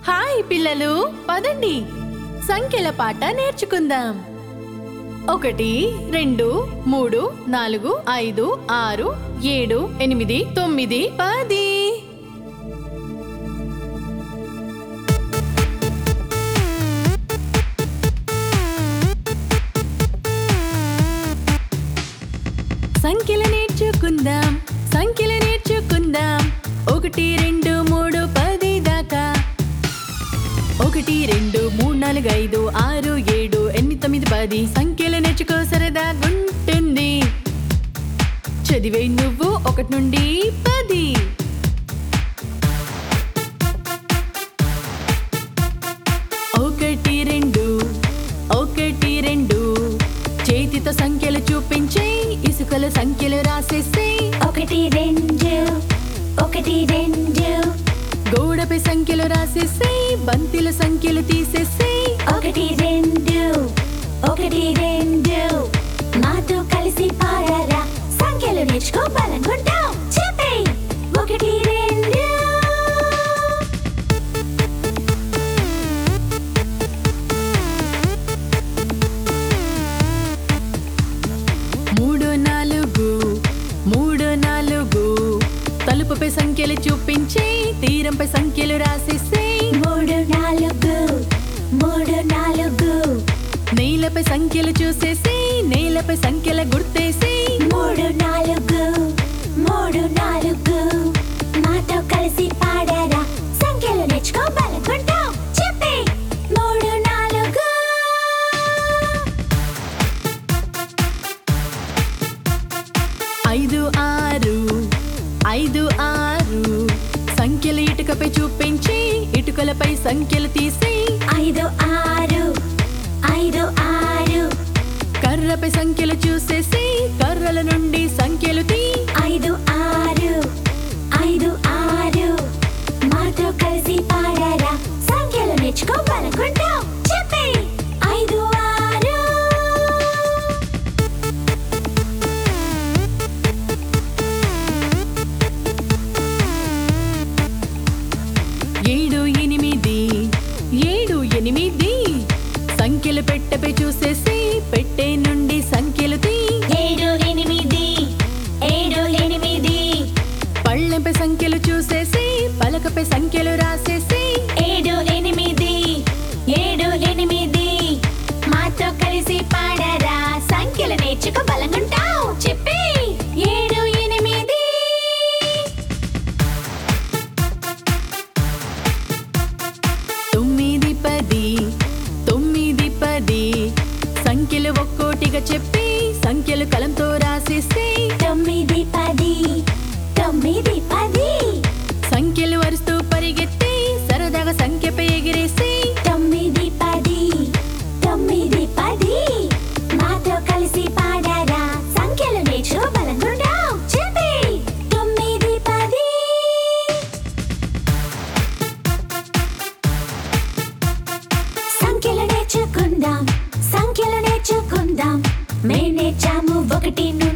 Hi పిల్లలు, పదండి సంఖ్యల పాట నేర్చుకుందాం. 1 2 3 4 5 6 7 8 9 10. సంఖ్యలు నేర్చుకుందాం, సంఖ్యలు నేర్చుకుందాం. 1 2 3 10 దాకా. 1 2 3 4 5 6 7 8 9 10. సంఖ్యలు నేర్చుకో, సరదాగుంటుంది. చదివే నువ్వు 1 నుండి 10. ఒకటి రెండు చేతితో సంఖ్యలు చూపించే, ఇసుకల సంఖ్యలు రాసేసే. 1 2 1 2 గోడపై సంఖ్యలు రాసేసే, బంతిల సంఖ్యలు తీసేసే. 1 2 1 2 మాతో కలిసి పాడరా, సంఖ్యలు నేర్చుకో, బలంగుంటాం. చెప్పే 1 2 3 4 తలుపుపై సంఖ్యలు చూపించే, తీరంపై సంఖ్యలు రాసేసే. 3 4 నేలపై సంఖ్యలు చూసేసి, నేలపై సంఖ్యల గుర్తేసి. 3 4 మాతో కలిసి పాడరా, సంఖ్యలు నేర్చుకో, బలంగుంటాం. చెప్పే 3 4 5 6 సంఖ్యలు ఇటుకపై చూపించి, ఇటుకలపై సంఖ్యలు తీసి. 5 6 కర్రపై సంఖ్యలు చూసేసి, కర్రల నుండి సంఖ్యలు తీ. 5 6 మాతో కలిసి పాడరా, సంఖ్యలు నేర్చుకో, బలంగుంటాం. చెప్పే 5 6 7 8 సంఖ్యలు పెట్టెపై చూసేసి, పెట్టె నుండి సంఖ్యలు తీ. 7 8 పళ్ళెంపై సంఖ్యలు చూసేసి, పలకపై సంఖ్యలు రాసేసి. 7 8 మాతో కలిసి పాడరా, సంఖ్యలు నేర్చుకో, బలంగుంటాం. చెప్పే 7 8 9 10 సంఖ్యలు ఒక్కోటిగా చెప్పి, సంఖ్యలు కలంతో రాసేసి. 9 10 సంఖ్యలు అరుస్తూ పరిగెత్తి, సరదాగా సంఖ్యపై ఎగిరేసి. 9 10 మాతో కలిసి పాడరా, సంఖ్యలు నేర్చుకో, బలంగుంటాం. చెప్పే 9 10 సంఖ్యలు నేర్చుకుందాం, సంఖ్యలు నేర్చుకుందాం. మేం నేర్చాము 1 నుండి